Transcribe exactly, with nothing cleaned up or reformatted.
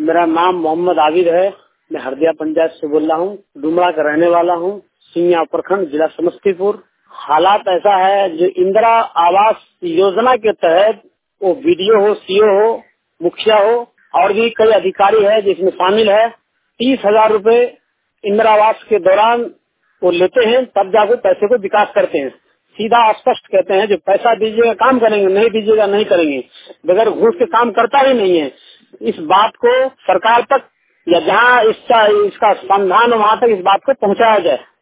मेरा नाम मोहम्मद आबिद है। मैं हरदिया पंचायत से बोल रहा हूँ। डुमरा का रहने वाला हूँ। सिंगिया प्रखंड, जिला समस्तीपुर। हालात ऐसा है, जो इंदिरा आवास योजना के तहत वो बीडीओ हो, सीओ हो, मुखिया हो और भी कई अधिकारी है जिसमें शामिल है, तीस हजार रूपए इंदिरा आवास के दौरान वो लेते हैं, तब जाकर पैसे को विकास करते हैं। सीधा स्पष्ट कहते हैं, जो पैसा दीजिएगा काम करेंगे, नहीं दीजिएगा नहीं करेंगे। बगैर घूस के काम करता ही नहीं है। इस बात को सरकार तक या जहाँ इसका इसका समाधान हो वहाँ तक इस बात को पहुँचाया जाए।